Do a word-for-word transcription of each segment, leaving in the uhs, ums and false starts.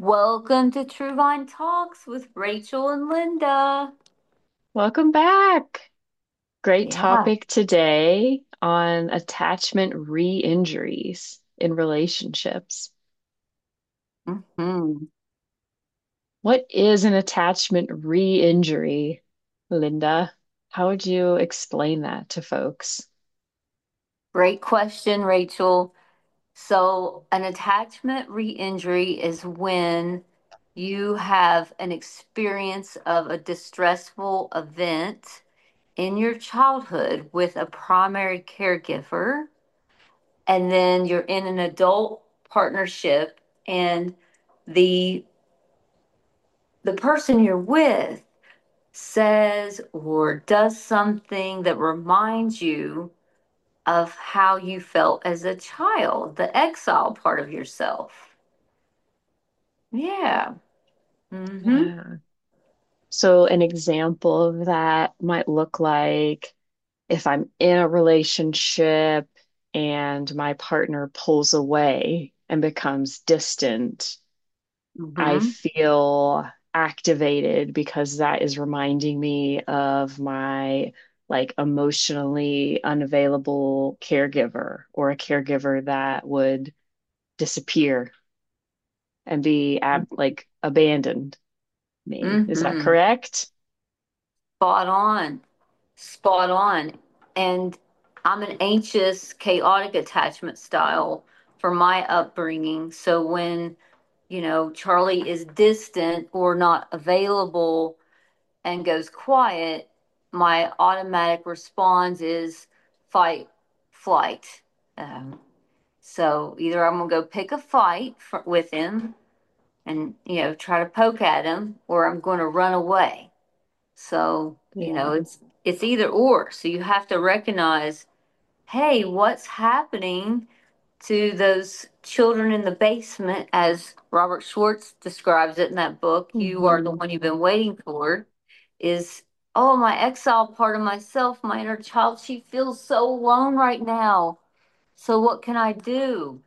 Welcome to True Talks with Rachel and Linda. Welcome back. Great Yeah. topic today on attachment re-injuries in relationships. hmm What is an attachment re-injury, Linda? How would you explain that to folks? Great question, Rachel. So, an attachment re-injury is when you have an experience of a distressful event in your childhood with a primary caregiver, and then you're in an adult partnership, and the the person you're with says or does something that reminds you of how you felt as a child, the exile part of yourself. Yeah. Mm-hmm. Yeah. So an example of that might look like if I'm in a relationship and my partner pulls away and becomes distant. I Mm-hmm. feel activated because that is reminding me of my like emotionally unavailable caregiver or a caregiver that would disappear and be ab like abandoned me. Is that Mm-hmm. correct? Spot on. Spot on. And I'm an anxious, chaotic attachment style for my upbringing. So when, you know, Charlie is distant or not available, and goes quiet, my automatic response is fight, flight. Um, so either I'm gonna go pick a fight for, with him and you know try to poke at him, or I'm going to run away. So you know Yeah. it's it's either or. So you have to recognize, hey, what's happening to those children in the basement, as Robert Schwartz describes it in that book, You Are the Hmm. One You've Been Waiting For, is, oh, my exile part of myself, my inner child, she feels so alone right now. So what can I do?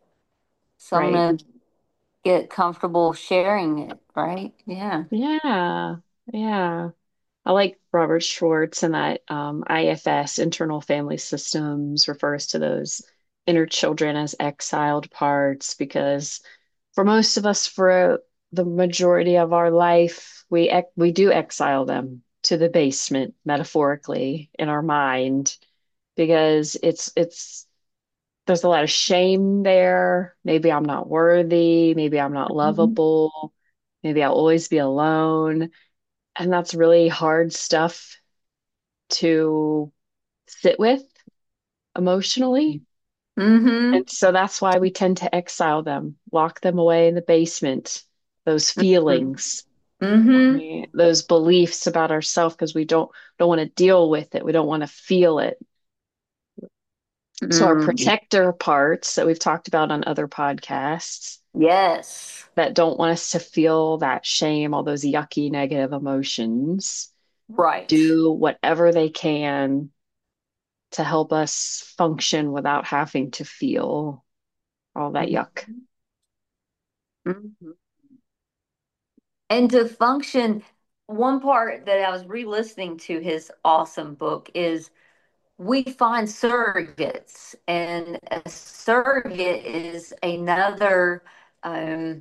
So I'm Right. going to get comfortable sharing it, right? Yeah. Yeah. Yeah. I like Robert Schwartz and that um, I F S, internal family systems, refers to those inner children as exiled parts because for most of us, for the majority of our life, we ex we do exile them to the basement, metaphorically, in our mind, because it's it's there's a lot of shame there. Maybe I'm not worthy, maybe I'm not Mhm. lovable, maybe I'll always be alone. And that's really hard stuff to sit with emotionally. Mm-hmm. And so that's why we tend to exile them, lock them away in the basement, those feelings, Mm-hmm. right? Those beliefs about ourselves, because we don't don't want to deal with it. We don't want to feel it. So our Mm. protector parts that we've talked about on other podcasts Yes. that don't want us to feel that shame, all those yucky negative emotions, Right. do whatever they can to help us function without having to feel all that yuck. Mm-hmm. And to function, one part that I was re-listening to his awesome book is we find surrogates, and a surrogate is another um,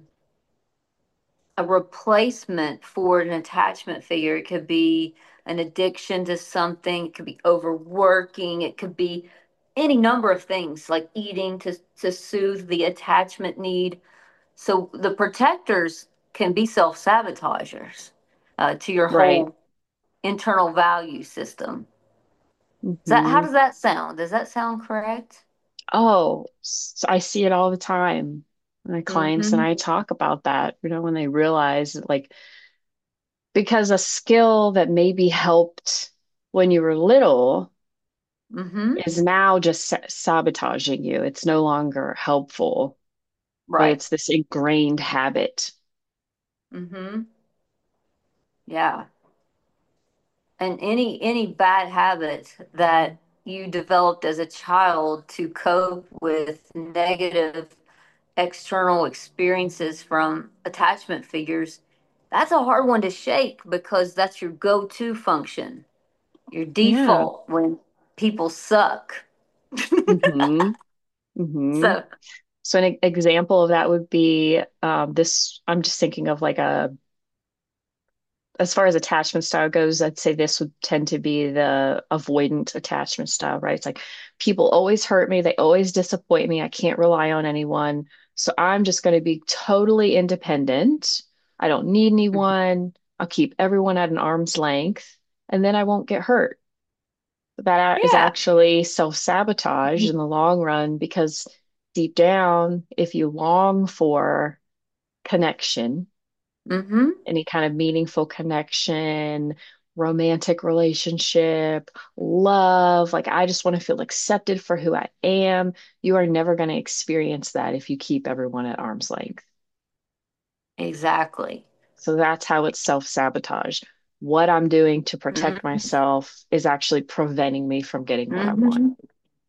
a replacement for an attachment figure. It could be an addiction to something, it could be overworking, it could be any number of things like eating to to soothe the attachment need. So the protectors can be self-sabotagers uh, to your Right. whole internal value system. Is that, how Hmm. does that sound? Does that sound correct? Oh, s- I see it all the time. My clients and Mm-hmm. I talk about that, you know, when they realize that, like, because a skill that maybe helped when you were little Mm-hmm. is now just sa- sabotaging you. It's no longer helpful, but Right. it's this ingrained habit. Mm-hmm. Yeah. And any any bad habit that you developed as a child to cope with negative external experiences from attachment figures, that's a hard one to shake because that's your go-to function, your Yeah. default when people suck. Mm-hmm. Mm-hmm. So, So an e- example of that would be um, this. I'm just thinking of like a, as far as attachment style goes, I'd say this would tend to be the avoidant attachment style, right? It's like people always hurt me, they always disappoint me, I can't rely on anyone. So I'm just going to be totally independent. I don't need anyone. I'll keep everyone at an arm's length, and then I won't get hurt. That is yeah. actually self-sabotage in the long run because deep down, if you long for connection, Mm-hmm. any kind of meaningful connection, romantic relationship, love, like I just want to feel accepted for who I am, you are never going to experience that if you keep everyone at arm's length. Exactly. So that's how it's self-sabotage. What I'm doing to protect myself is actually preventing me from getting what I want. Mm-hmm.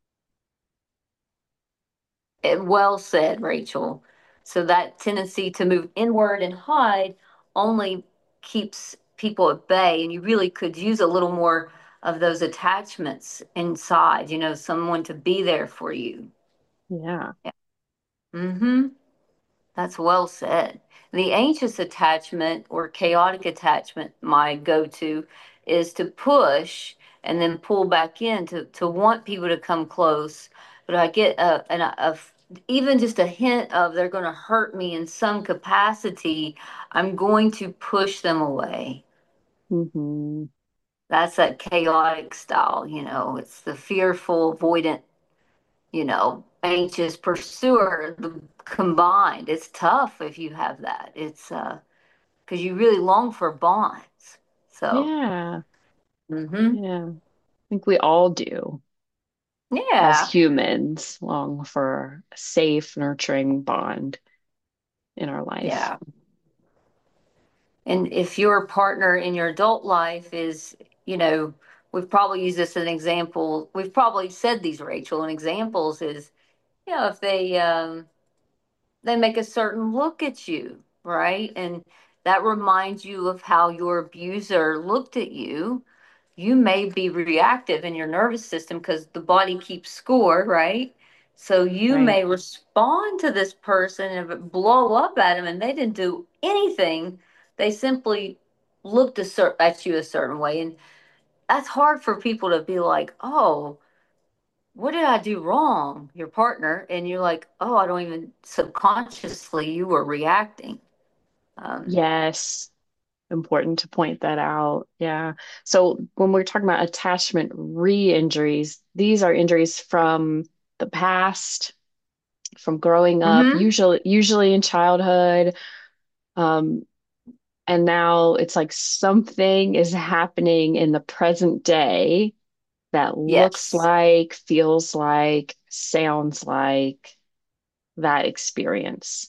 Well said, Rachel. So that tendency to move inward and hide only keeps people at bay, and you really could use a little more of those attachments inside, you know, someone to be there for you. Yeah. Yeah. Mm-hmm. That's well said. The anxious attachment or chaotic attachment, my go-to, is to push and then pull back in to, to want people to come close. But I get a, an, a, even just a hint of they're going to hurt me in some capacity, I'm going to push them away. Hmm. That's that chaotic style, you know, it's the fearful, avoidant, you know, anxious pursuer, the combined. It's tough if you have that. It's uh because you really long for bonds. So, Yeah. hmm Yeah. I think we all do as yeah, humans long for a safe, nurturing bond in our life. yeah. And if your partner in your adult life is, you know, we've probably used this as an example. We've probably said these, Rachel, and examples is, you know, if they um they make a certain look at you, right? And that reminds you of how your abuser looked at you. You may be reactive in your nervous system because the body keeps score, right? So you Right. may respond to this person and blow up at them, and they didn't do anything. They simply looked a cer- at you a certain way. And that's hard for people to be like, oh, what did I do wrong? Your partner. And you're like, oh, I don't even subconsciously, you were reacting. Um, Yes. Important to point that out. Yeah. So when we're talking about attachment re-injuries, these are injuries from the past, from growing up, mm-hmm. usually usually in childhood. Um, and now it's like something is happening in the present day that looks Yes. like, feels like, sounds like that experience.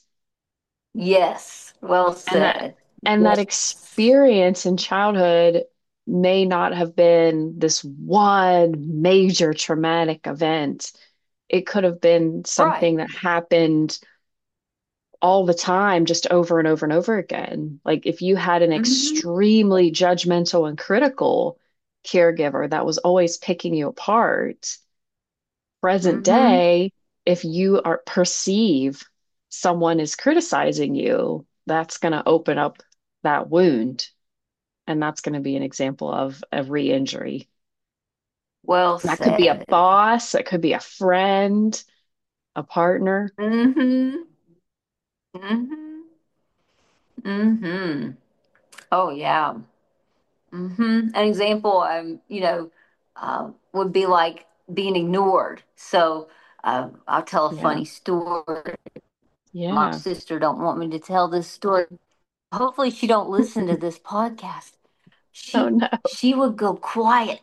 Yes. Well And that said. and that Yes. experience in childhood may not have been this one major traumatic event. It could have been Right. something that happened all the time, just over and over and over again. Like if you had an Mm-hmm. extremely judgmental and critical caregiver that was always picking you apart, present Mm-hmm. day, if you are perceive someone is criticizing you, that's going to open up that wound. And that's going to be an example of a re-injury. Well That could be a said. boss, it could be a friend, a partner. Mm-hmm. Mm-hmm. Mm-hmm. Oh yeah. Mm-hmm. An example, um, you know, uh, would be like being ignored. So uh, I'll tell a Yeah. funny story. My Yeah. sister don't want me to tell this story. Hopefully she don't listen to this podcast. Oh She no. she would go quiet.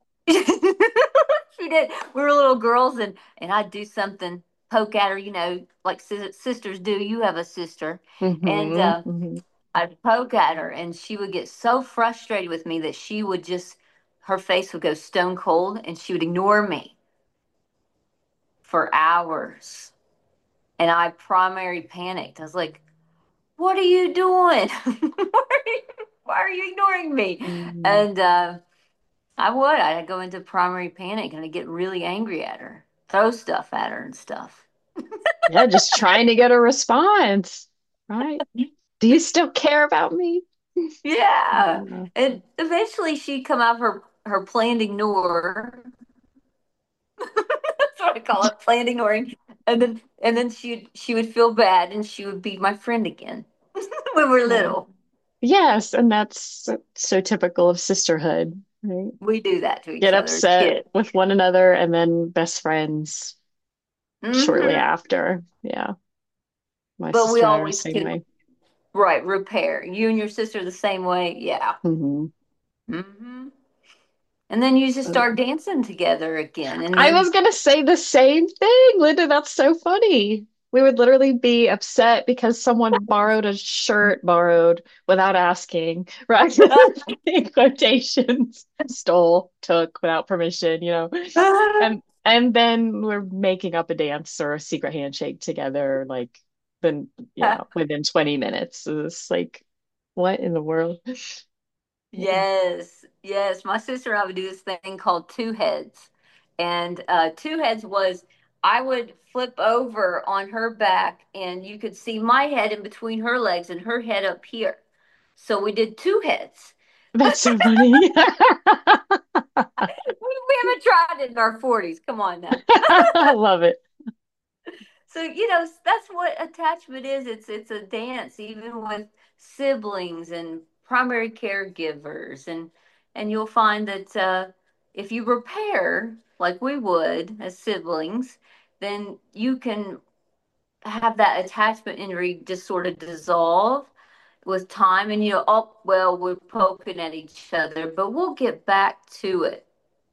She did. We were little girls, and and I'd do something, poke at her, you know, like sis- sisters do. You have a sister, and Hmm. uh, Hmm. I'd poke at her, and she would get so frustrated with me that she would just, her face would go stone cold, and she would ignore me for hours. and I primary panicked. I was like, "What are you doing? Why are you, why are you ignoring me?" Mm. And uh, I would. I'd go into primary panic and I'd get really angry at her, throw stuff at her and stuff. Yeah, just trying to get a response, right? Do you still care about me? Yeah. Yeah. And eventually she'd come out of her her planned ignore. That's what I call it, planned ignoring. And then and then she she would feel bad and she would be my friend again when we're Oh. little. Yes, and that's so so typical of sisterhood, right? We do that to Get each other as upset kids. with one another and then best friends shortly Hmm. after. Yeah, my But we sister and I are the always same could, way. right, repair. You and your sister the same way. Yeah. Hmm. Hmm. And then you just start dancing together again. And I then was gonna say the same thing, Linda. That's so funny. We would literally be upset because someone borrowed a shirt, borrowed without asking, right? In quotations, stole, took without permission, you know. And and then we're making up a dance or a secret handshake together, like then yeah, within twenty minutes. It's like, what in the world? Yeah. yes, yes. My sister and I would do this thing called two heads. And uh, two heads was I would flip over on her back and you could see my head in between her legs and her head up here. So we did two heads. That's so funny. We, we haven't tried it in our forties. Come on now. I love it. So, you know, that's what attachment is. It's it's a dance, even with siblings and primary caregivers, and and you'll find that uh, if you repair like we would as siblings, then you can have that attachment injury just sort of dissolve with time, and you know, oh well, we're poking at each other, but we'll get back to it.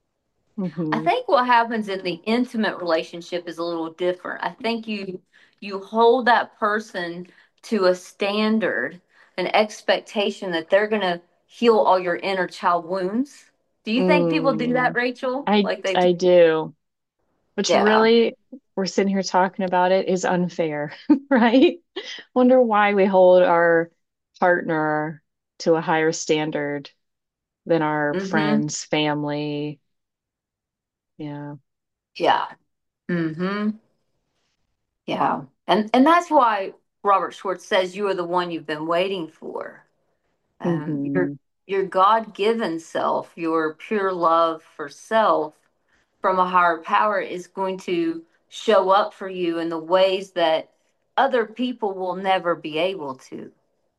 I Hmm. think what happens in the intimate relationship is a little different. I think you you hold that person to a standard, an expectation that they're going to heal all your inner child wounds. Do you think people do that, Mm, Rachel? I Like they do? I do, which Yeah. really we're sitting here talking about it is unfair, right? Wonder why we hold our partner to a higher standard than our Mm-hmm. friends, family. Yeah. Yeah. Mm-hmm. Yeah. And and that's why Robert Schwartz says you are the one you've been waiting for. Um, your Hmm. your God-given self, your pure love for self from a higher power is going to show up for you in the ways that other people will never be able to.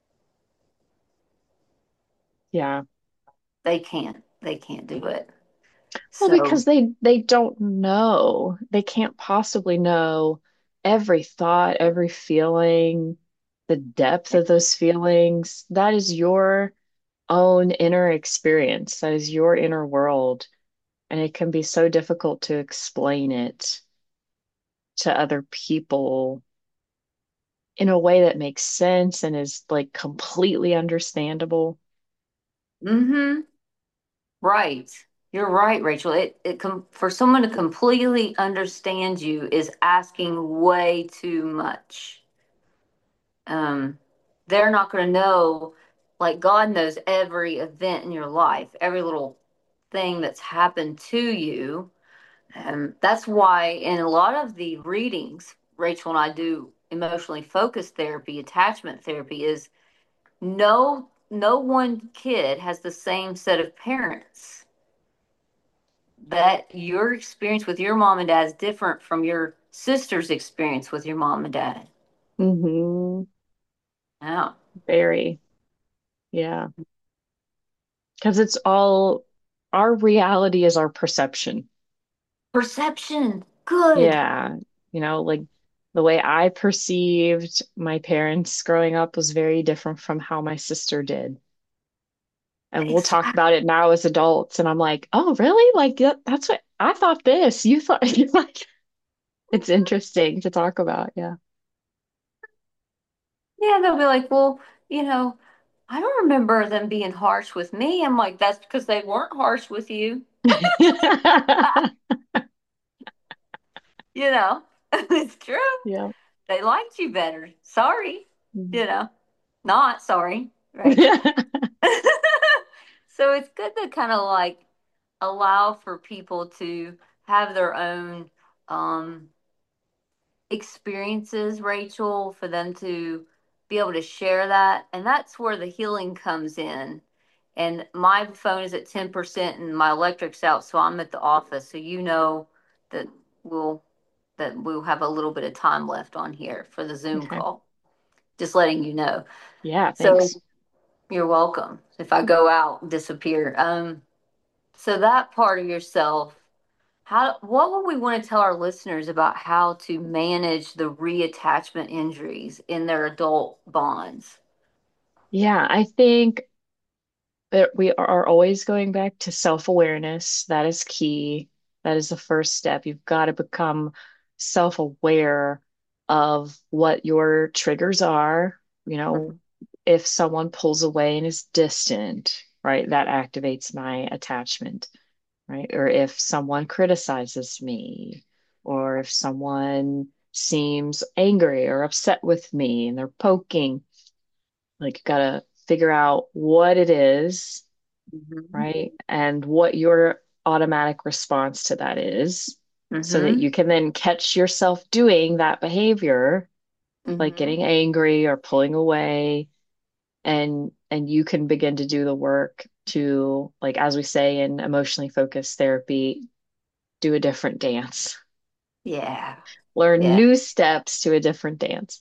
Yeah. They can't. They can't do it. Well, So, because they they don't know. They can't possibly know every thought, every feeling, the depth of those feelings. That is your own inner experience. That is your inner world. And it can be so difficult to explain it to other people in a way that makes sense and is like completely understandable. mm-hmm, right. You're right, Rachel. It it com- for someone to completely understand you is asking way too much. Um, they're not going to know, like God knows every event in your life, every little thing that's happened to you. Um, that's why in a lot of the readings, Rachel and I do emotionally focused therapy, attachment therapy, is no no one kid has the same set of parents. That your experience with your mom and dad is different from your sister's experience with your mom and dad. Hmm. Yeah. Very. Yeah. Because it's all our reality is our perception. Perception. Good. Yeah. You know, like the way I perceived my parents growing up was very different from how my sister did. And we'll talk Exactly. about it now as adults. And I'm like, oh, really? Like, that, that's what I thought this. You thought, like, it's interesting to talk about. Yeah. Yeah, they'll be like, well, you know, I don't remember them being harsh with me. I'm like, that's because they weren't harsh with you. You know, it's true. Yeah. They liked you better. Sorry, Mhm. you know, not sorry, right? So it's good to kind of like allow for people to have their own um, experiences, Rachel, for them to be able to share that. And that's where the healing comes in. And my phone is at ten percent and my electric's out, so I'm at the office. So you know that we'll that we'll have a little bit of time left on here for the Zoom Okay. call. Just letting you know. Yeah, So thanks. you're welcome. If I go out, disappear. Um, so that part of yourself, how what would we want to tell our listeners about how to manage the reattachment injuries in their adult bonds? Yeah, I think that we are always going back to self-awareness. That is key. That is the first step. You've got to become self-aware of what your triggers are. You know, Mhm. if someone pulls away and is distant, right, that activates my attachment, right? Or if someone criticizes me, or if someone seems angry or upset with me and they're poking, like, you gotta figure out what it is, Mhm. right? And what your automatic response to that is, so that Mhm. you can then catch yourself doing that behavior, like Mhm. getting angry or pulling away, and and you can begin to do the work to, like, as we say in emotionally focused therapy, do a different dance. Yeah. Learn Yeah. new steps to a different dance.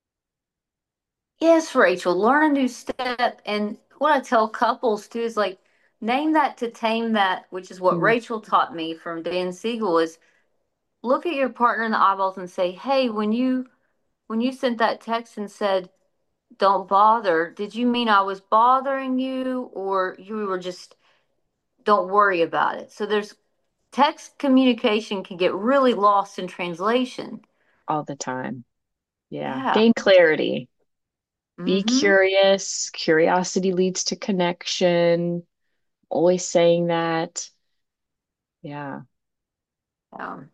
Yes, Rachel, learn a new step. And what I tell couples too is like, name that to tame that, which is what Mm, Rachel taught me from Dan Siegel is look at your partner in the eyeballs and say, hey, when you when you sent that text and said, don't bother, did you mean I was bothering you or you were just don't worry about it? So there's text communication can get really lost in translation. all the time. Yeah. Yeah. Gain clarity. Be Mm-hmm. curious. Curiosity leads to connection. Always saying that. Yeah. Um,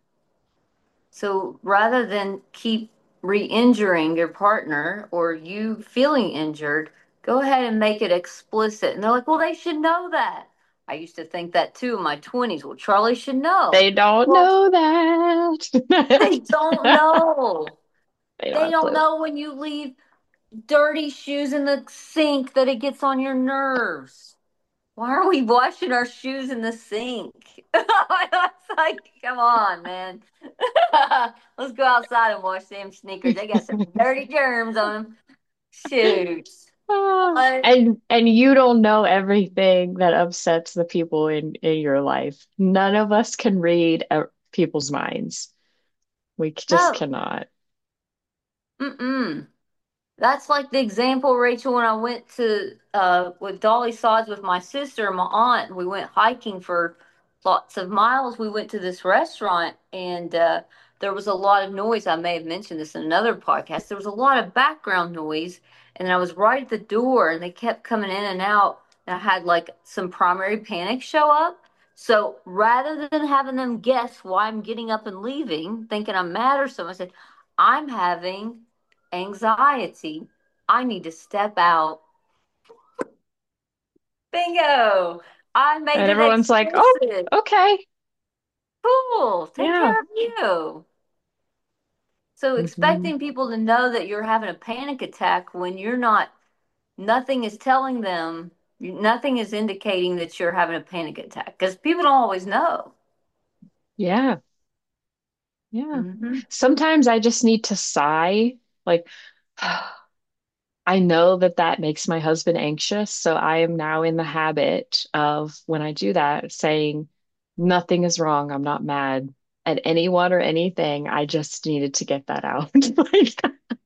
so rather than keep re-injuring your partner or you feeling injured, go ahead and make it explicit. And they're like, well, they should know that. I used to think that too in my twenties. Well, Charlie should know. They don't Well, know that. they don't know. They don't They have a don't clue. know when you leave dirty shoes in the sink that it gets on your nerves. Why are we washing our shoes in the sink? It's like, come on, man. Let's go outside and wash them sneakers. They got some dirty germs on them. Shoot. Ah, What? and and you don't know everything that upsets the people in in your life. None of us can read uh, people's minds. We c- just No. cannot. Mm-mm. That's like the example, Rachel, when I went to uh with Dolly Sods with my sister and my aunt. We went hiking for lots of miles. We went to this restaurant and uh there was a lot of noise. I may have mentioned this in another podcast. There was a lot of background noise, and I was right at the door and they kept coming in and out. And I had like some primary panic show up. So rather than having them guess why I'm getting up and leaving, thinking I'm mad or something, I said, I'm having anxiety. I need to step out. Bingo! I made And it everyone's like, "Oh, explicit. okay. Cool. Take Yeah." care of you. So Hmm. expecting people to know that you're having a panic attack when you're not, nothing is telling them, nothing is indicating that you're having a panic attack because people don't always know. Yeah. Yeah. Hmm. Sometimes I just need to sigh, like, I know that that makes my husband anxious, so I am now in the habit of, when I do that, saying, nothing is wrong. I'm not mad at anyone or anything. I just needed to get that out. Like,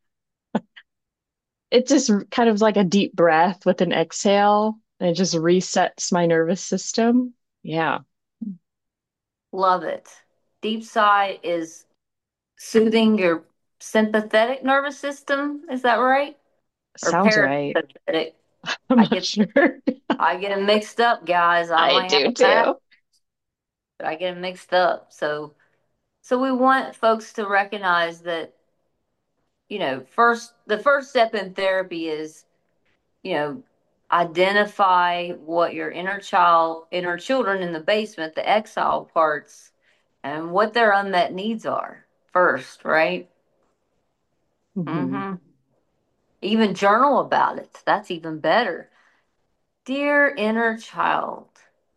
it just kind of like a deep breath with an exhale, and it just resets my nervous system. Yeah, Love it. Deep sigh is soothing your sympathetic nervous system. Is that right? Or sounds right. parasympathetic? I'm I not get sure. I get them mixed up, guys. I I might have do that, too. but I get them mixed up. So, so we want folks to recognize that you know, first, the first step in therapy is, you know, identify what your inner child, inner children in the basement, the exile parts, and what their unmet needs are first, right? Hmm. Mm-hmm. Even journal about it. That's even better. Dear inner child,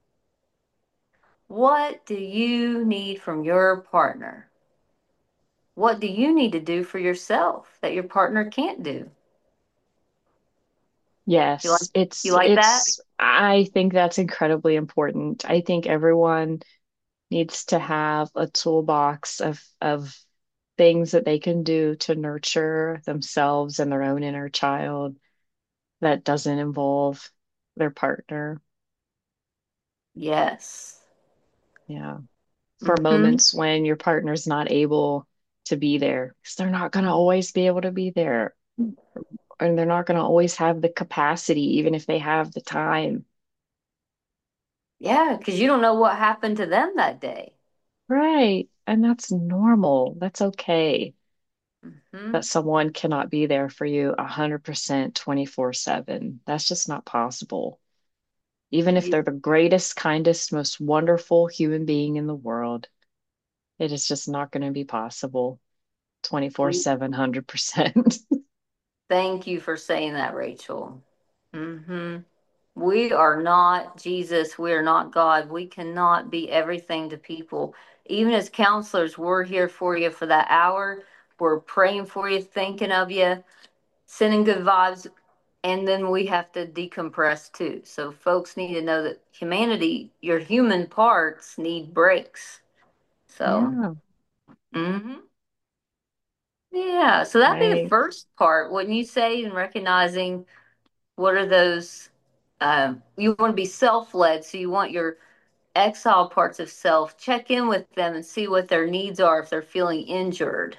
what do you need from your partner? What do you need to do for yourself that your partner can't do? You like Yes, you it's like that? it's I think that's incredibly important. I think everyone needs to have a toolbox of of things that they can do to nurture themselves and their own inner child that doesn't involve their partner. Yes. Yeah. For Mm-hmm. moments when your partner's not able to be there, because they're not going to always be able to be there, and they're not going to always have the capacity, even if they have the time. Yeah, because you don't know what happened to them that day. Right. And that's normal. That's okay that Hmm. someone cannot be there for you one hundred percent twenty-four seven. That's just not possible. Even if You they're the greatest, kindest, most wonderful human being in the world, it is just not going to be possible twenty-four we seven, one hundred percent. thank you for saying that, Rachel. Hmm. We are not Jesus. We are not God. We cannot be everything to people. Even as counselors, we're here for you for that hour. We're praying for you, thinking of you, sending good vibes, and then we have to decompress too. So folks need to know that humanity, your human parts need breaks. So, Yeah, hmm yeah. So that'd be the I first part, wouldn't you say, in recognizing what are those, um, you want to be self-led. So you want your exile parts of self, check in with them and see what their needs are if they're feeling injured,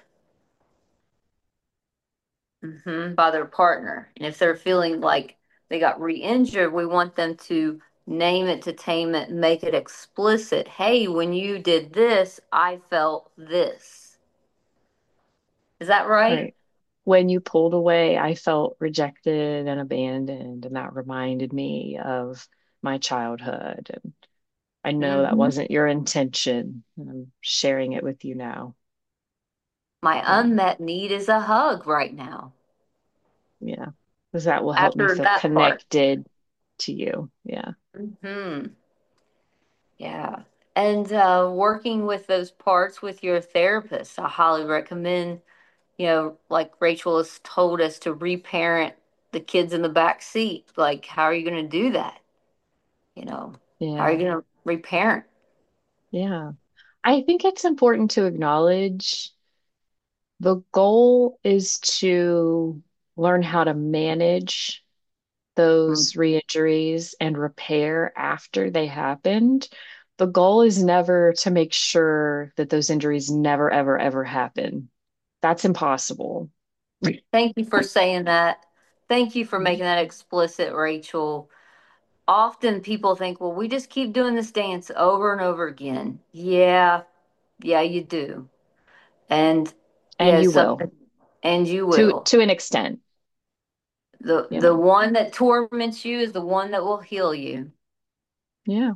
hmm by their partner. And if they're feeling like they got re injured, we want them to name it, to tame it, make it explicit. Hey, when you did this, I felt this. Is that right? right. When you pulled away, I felt rejected and abandoned, and that reminded me of my childhood. And I know that Hmm. wasn't your intention, and I'm sharing it with you now. My Yeah, unmet need is a hug right now yeah. Because that will help me after feel that part. connected to you. Yeah, Hmm. Yeah. And uh, working with those parts with your therapist, I highly recommend, you know, like Rachel has told us to reparent the kids in the back seat. Like, how are you going to do that? You know, how are you yeah, going to reparent? yeah. I think it's important to acknowledge the goal is to learn how to manage Mm. those re-injuries and repair after they happened. The goal is never to make sure that those injuries never, ever, ever happen. That's impossible. Thank you for saying that. Thank you for making that explicit, Rachel. Often people think, well, we just keep doing this dance over and over again. Yeah, yeah, you do. And And yeah, you will, something, and you to will. to an extent, The you the know. one that torments you is the one that will heal you. Yeah.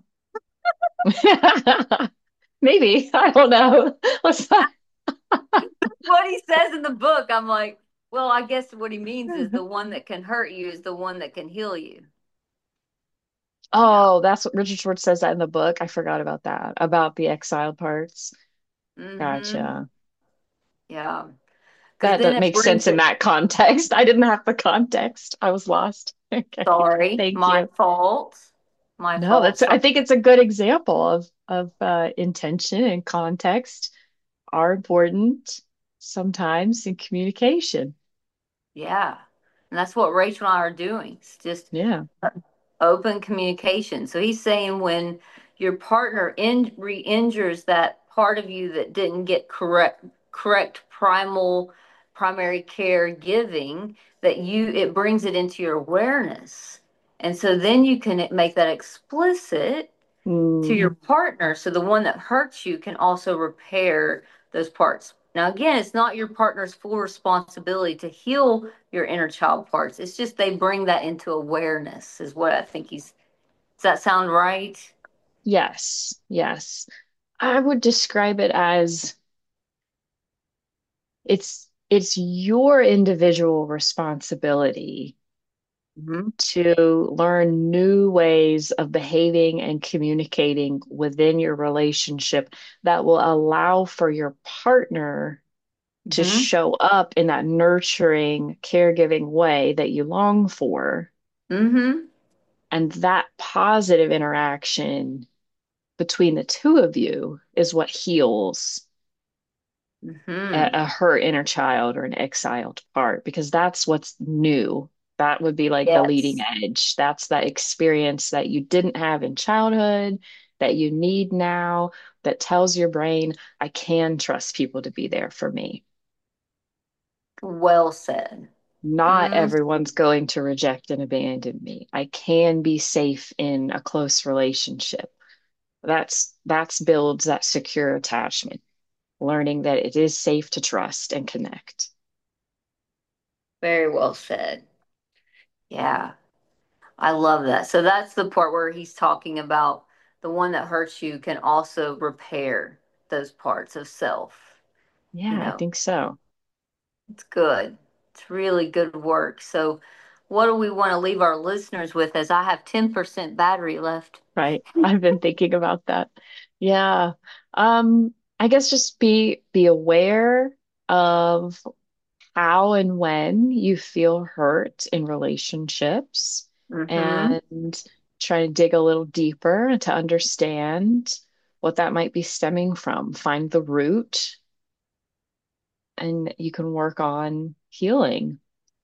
Maybe. I don't know. Let's not. What he says in the book, I'm like, well, I guess what he means is the one that can hurt you is the one that can heal you. Yeah. Oh, that's what Richard Schwartz says that in the book. I forgot about that, about the exiled parts. Mm-hmm. Gotcha. Yeah. Because That then that it makes sense brings in it, that context. I didn't have the context. I was lost. Okay. sorry, Thank my you. fault. My No, fault. that's So, I think it's a good example of of uh, intention and context are important sometimes in communication. yeah. And that's what Rachel and I are doing. It's just Yeah. open communication. So he's saying when your partner in, re-injures that part of you that didn't get correct correct primal primary care giving, that you it brings it into your awareness. And so then you can make that explicit to Mm, your partner so the one that hurts you can also repair those parts. Now, again, it's not your partner's full responsibility to heal your inner child parts. It's just they bring that into awareness, is what I think he's. Does that sound right? Yes, yes. I would describe it as it's it's your individual responsibility Mm-hmm. to learn new ways of behaving and communicating within your relationship that will allow for your partner to Mm-hmm. show up in that nurturing, caregiving way that you long for. Mm-hmm. And that positive interaction between the two of you is what heals a, Mm-hmm. a hurt inner child or an exiled part, because that's what's new. That would be like the leading Yes. edge. That's that experience that you didn't have in childhood, that you need now, that tells your brain, I can trust people to be there for me. Well said. Not Mm, everyone's going to reject and abandon me. I can be safe in a close relationship. That's that's builds that secure attachment, learning that it is safe to trust and connect. very well said. Yeah, I love that. So that's the part where he's talking about the one that hurts you can also repair those parts of self. You Yeah, I know, think so. it's good. It's really good work. So, what do we want to leave our listeners with as I have ten percent battery left? Right. I've been thinking about that. Yeah. Um, I guess just be be aware of how and when you feel hurt in relationships Mm-hmm. and try to dig a little deeper to understand what that might be stemming from. Find the root and you can work on healing.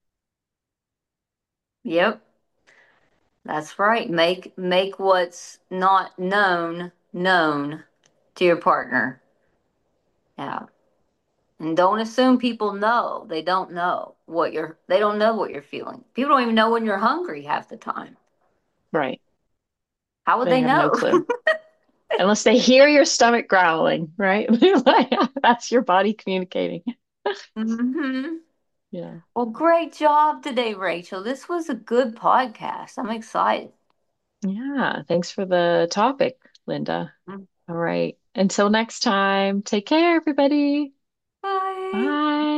Yep, that's right. Make make what's not known known to your partner. Yeah. And don't assume people know. They don't know what you're they don't know what you're feeling. People don't even know when you're hungry half the time. Right. How would They they have no know? clue. Unless they hear your stomach growling, right? Like, that's your body communicating. hmm Yeah. Well, great job today, Rachel. This was a good podcast. I'm excited. Yeah. Thanks for the topic, Linda. All right. Until next time, take care, everybody. Bye. Bye.